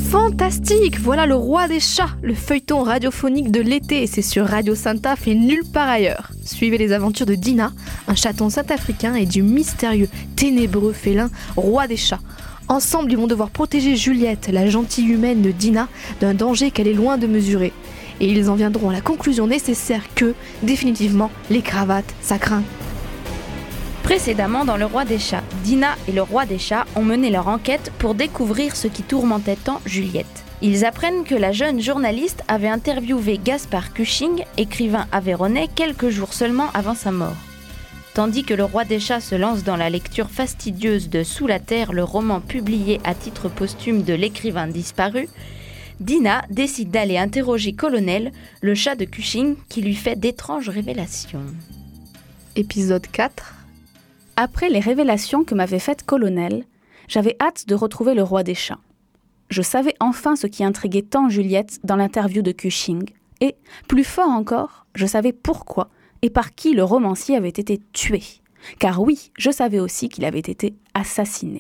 Fantastique! Voilà Le Roi des Chats, le feuilleton radiophonique de l'été, et c'est sur Radio Santa et nulle part ailleurs. Suivez les aventures de Dina, un chaton saint-africain, et du mystérieux, ténébreux félin Roi des Chats. Ensemble, ils vont devoir protéger Juliette, la gentille humaine de Dina, d'un danger qu'elle est loin de mesurer. Et ils en viendront à la conclusion nécessaire que, définitivement, les cravates, ça craint. Précédemment dans Le Roi des Chats, Dina et le Roi des Chats ont mené leur enquête pour découvrir ce qui tourmentait tant Juliette. Ils apprennent que la jeune journaliste avait interviewé Gaspard Cushing, écrivain aveyronnais, quelques jours seulement avant sa mort. Tandis que le Roi des Chats se lance dans la lecture fastidieuse de Sous la Terre, le roman publié à titre posthume de l'écrivain disparu, Dina décide d'aller interroger Colonel, le chat de Cushing, qui lui fait d'étranges révélations. Épisode 4. Après les révélations que m'avait faites Colonel, j'avais hâte de retrouver le Roi des Chats. Je savais enfin ce qui intriguait tant Juliette dans l'interview de Cushing, et, plus fort encore, je savais pourquoi et par qui le romancier avait été tué. Car oui, je savais aussi qu'il avait été assassiné.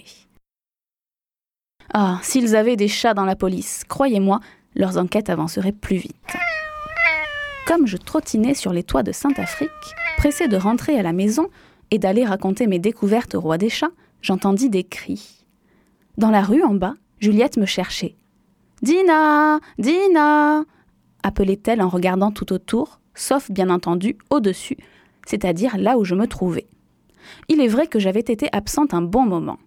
Ah, s'ils avaient des chats dans la police, croyez-moi, leurs enquêtes avanceraient plus vite. Comme je trottinais sur les toits de Saint-Afrique, pressée de rentrer à la maison et d'aller raconter mes découvertes au Roi des Chats, j'entendis des cris. Dans la rue en bas, Juliette me cherchait. « Dina! Dina !» appelait-elle en regardant tout autour, sauf bien entendu au-dessus, c'est-à-dire là où je me trouvais. Il est vrai que j'avais été absente un bon moment.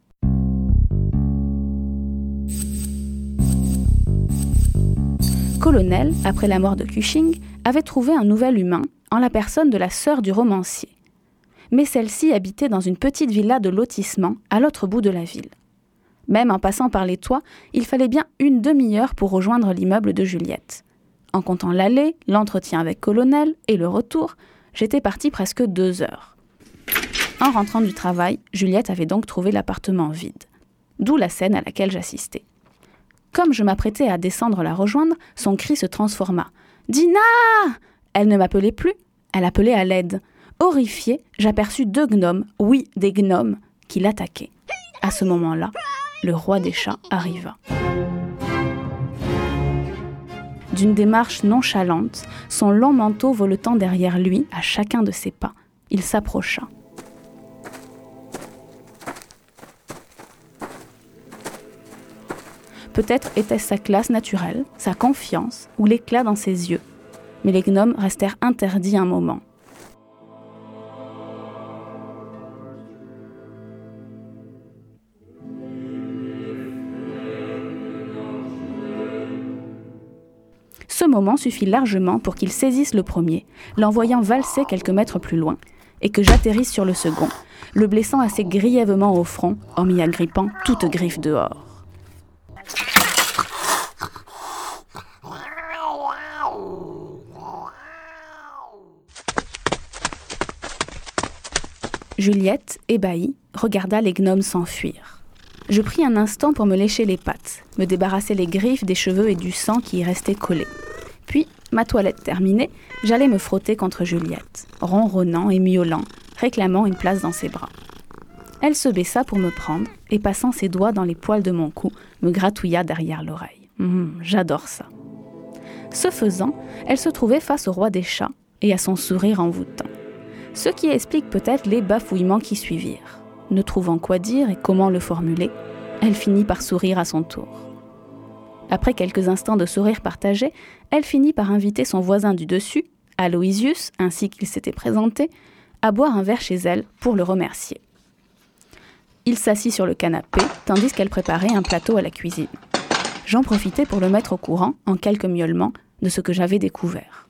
Colonel, après la mort de Cushing, avait trouvé un nouvel humain en la personne de la sœur du romancier. Mais celle-ci habitait dans une petite villa de lotissement à l'autre bout de la ville. Même en passant par les toits, il fallait bien une demi-heure pour rejoindre l'immeuble de Juliette. En comptant l'aller, l'entretien avec Colonel et le retour, j'étais partie presque 2 heures. En rentrant du travail, Juliette avait donc trouvé l'appartement vide. D'où la scène à laquelle j'assistais. Comme je m'apprêtais à descendre la rejoindre, son cri se transforma. « Dina !» Elle ne m'appelait plus, elle appelait à l'aide. Horrifiée, j'aperçus 2 gnomes, oui, des gnomes, qui l'attaquaient. À ce moment-là, le Roi des Chats arriva. D'une démarche nonchalante, son long manteau voletant derrière lui à chacun de ses pas, il s'approcha. Peut-être était-ce sa classe naturelle, sa confiance ou l'éclat dans ses yeux, mais les gnomes restèrent interdits un moment. Ce moment suffit largement pour qu'il saisisse le premier, l'envoyant valser quelques mètres plus loin, et que j'atterrisse sur le second, le blessant assez grièvement au front, en m'y agrippant toute griffe dehors. Juliette, ébahie, regarda les gnomes s'enfuir. Je pris un instant pour me lécher les pattes, me débarrasser les griffes des cheveux et du sang qui y restaient collés. Puis, ma toilette terminée, j'allais me frotter contre Juliette, ronronnant et miaulant, réclamant une place dans ses bras. Elle se baissa pour me prendre et, passant ses doigts dans les poils de mon cou, me gratouilla derrière l'oreille. J'adore ça. Ce faisant, elle se trouvait face au Roi des Chats et à son sourire envoûtant. Ce qui explique peut-être les bafouillements qui suivirent. Ne trouvant quoi dire et comment le formuler, elle finit par sourire à son tour. Après quelques instants de sourire partagé, elle finit par inviter son voisin du dessus, Aloysius, ainsi qu'il s'était présenté, à boire un verre chez elle pour le remercier. Il s'assit sur le canapé, tandis qu'elle préparait un plateau à la cuisine. J'en profitais pour le mettre au courant, en quelques miaulements, de ce que j'avais découvert.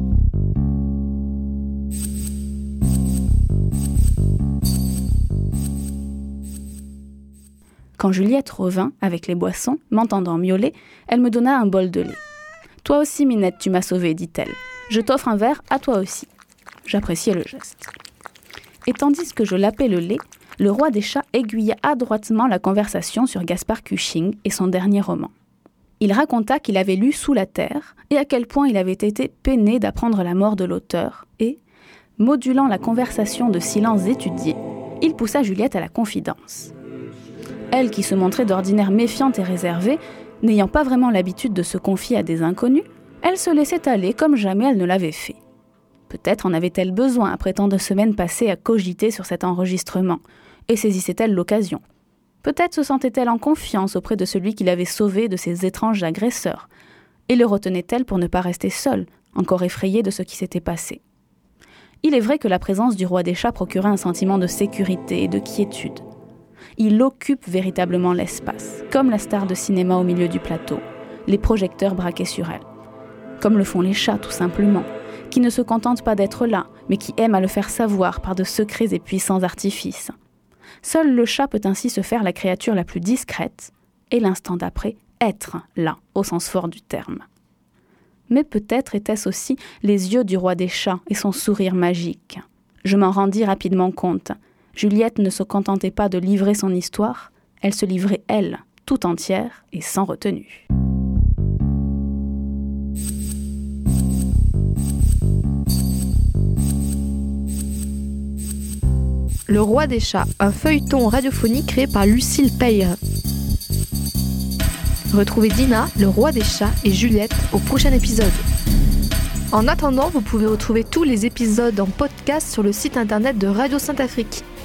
Quand Juliette revint avec les boissons, m'entendant miauler, elle me donna un bol de lait. « Toi aussi, Minette, tu m'as sauvée, dit-elle. Je t'offre un verre à toi aussi. » J'appréciais le geste. Et tandis que je lapais le lait, le Roi des Chats aiguilla adroitement la conversation sur Gaspard Cushing et son dernier roman. Il raconta qu'il avait lu Sous la Terre et à quel point il avait été peiné d'apprendre la mort de l'auteur et, modulant la conversation de silences étudiés, il poussa Juliette à la confidence. Elle, qui se montrait d'ordinaire méfiante et réservée, N'ayant pas vraiment l'habitude de se confier à des inconnus, elle se laissait aller comme jamais elle ne l'avait fait. Peut-être en avait-elle besoin après tant de semaines passées à cogiter sur cet enregistrement, et saisissait-elle l'occasion. Peut-être se sentait-elle en confiance auprès de celui qui l'avait sauvée de ces étranges agresseurs, et le retenait-elle pour ne pas rester seule, encore effrayée de ce qui s'était passé. Il est vrai que la présence du roi des chats procurait un sentiment de sécurité et de quiétude. Il occupe véritablement l'espace, comme la star de cinéma au milieu du plateau, les projecteurs braqués sur elle. Comme le font les chats, tout simplement, qui ne se contentent pas d'être là, mais qui aiment à le faire savoir par de secrets et puissants artifices. Seul le chat peut ainsi se faire la créature la plus discrète, et l'instant d'après, être là, au sens fort du terme. Mais peut-être étaient-ce aussi les yeux du roi des chats et son sourire magique. Je m'en rendis rapidement compte. Juliette ne se contentait pas de livrer son histoire, elle se livrait elle, tout entière et sans retenue. Le roi des chats, un feuilleton radiophonique créé par Lucille Peyre. Retrouvez Dina, le roi des chats, et Juliette au prochain épisode. En attendant, vous pouvez retrouver tous les épisodes en podcast sur le site internet de Radio Sainte-Afrique.